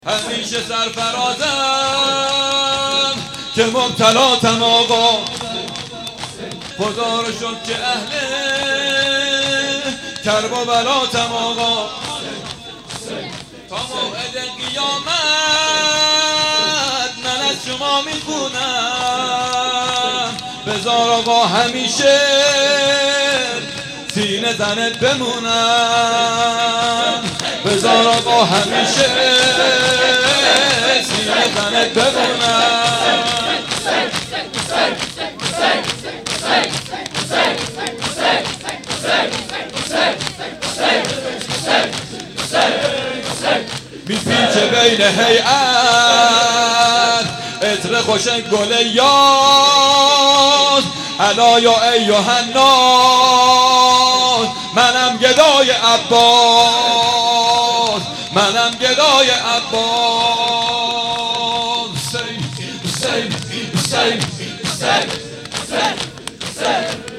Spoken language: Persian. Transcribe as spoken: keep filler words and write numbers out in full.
همیشه سرفرازم که مبتلاتم آقا، خدا رو شکر که اهل کرب و بلاتم آقا. تا موعد قیامت من از شما میخونم، بذار آقا همیشه سینه زنت بمونم، بذار آقا همیشه سینه زنت بمونم. میپیچه بین هیئت عطر خوش گل یاس، الا یا ایها الناس منم گدای عباس، منم گدای عباس. حسین حسین حسین حسین حسین